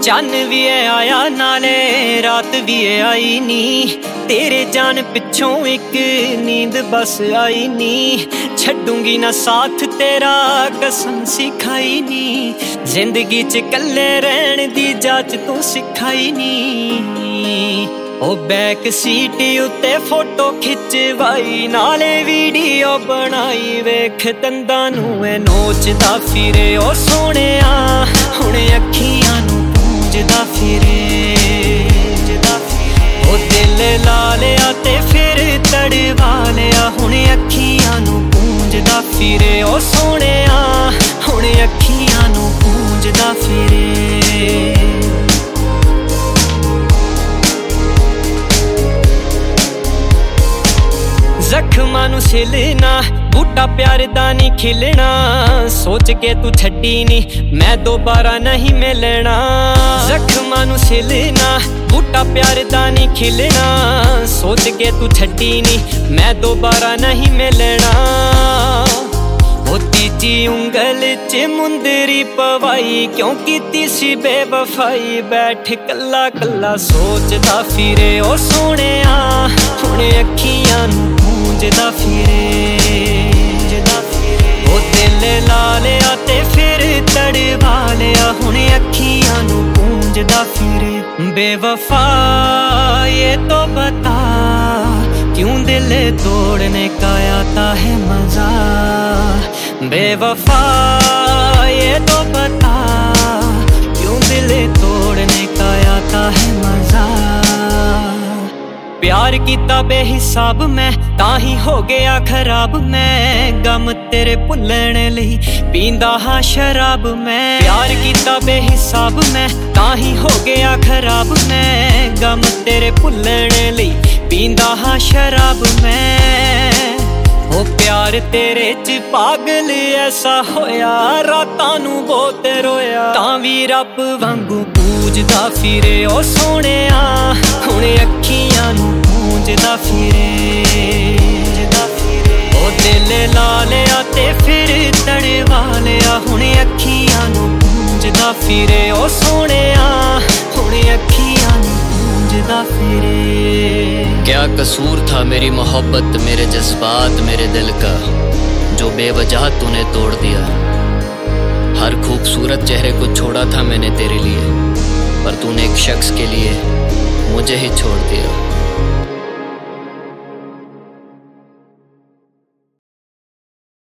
चन भी है आया नाले रात भी है आई नी, तेरे जान पिछों एक नींद बस आई नी। छड्डूंगी ना साथ तेरा कसम सिखाई नी, जिंदगी च कल्ले रहन दी जाच तू सिखाई नी। ओ बैक सीट उत्ते फोटो खिचवाई नाले वीडियो बनाई, वेख दंदां नूं ए नोचदा फिरे ओ सोहणिया, हुण अखियां नूं पूंजदा फिरे। ओ दिल ला लिया ते फिर तड़वा लिया, हुण अखियां नूं पूंजदा फिरे ओ सोहणिया, हुण अखियां नूं पूंजदा फिरे। जख्मां नूं सिलना बूटा प्यार दा नहीं खिलना, सोच के तू छड्डी नी मैं दोबारा नहीं मिलना। जख्मां नूं सिलना बूटा प्यार दा नहीं खिलना, सोच के तू छड्डी नी मैं दोबारा नहीं मिलना। ओ तीजी उंगल च मुंदरी पवाई, क्यों कीती सी बेवफाई, बैठ कल्ला कल्ला सोचदा फिरे ओ सोहणिया, हुण अखियां नूं पूंजदा फिरे। ओ दिल ला लिया ते फिर तड़वा लिया, हुण अखियां नूं पूंजदा फिरे। बेवफा ये तो बता क्यों दिल तोड़ने का आता है मजा, बेवफा ये तो बता क्यों दिल तोड़ने का आता है मजा। प्यार कीता बेहिसाब मैं ताही हो गया खराब, मैं गम तेरे भुल्लण लई पींदा हां शराब मैं। प्यार कीता बेहिसाब मैं ताही हो गया खराब, मैं गम तेरे भुल्लण लई पींदा हां शराब मैं। ओ प्यार तेरे च पागल ऐसा होया, रातां नूं बहुत रोया, तां वी रब वांगू पूजदा फिरे ओ सोहणिया, हुण अखियां नूं पूंजदा फिरे। ओ दिल ला लिया ते फिर तड़वा लिया, हुण अखियां नूं पूंजदा फिरे ओ सोहणिया, हुण अखियां नूं पूंजदा फिरे। क्या कसूर था मेरी मोहब्बत, मेरे जज्बात, मेरे दिल का, जो बेवजह तूने तोड़ दिया। हर खूबसूरत चेहरे को छोड़ा था मैंने तेरे लिए, पर तूने एक शख्स के लिए मुझे ही छोड़ दिया।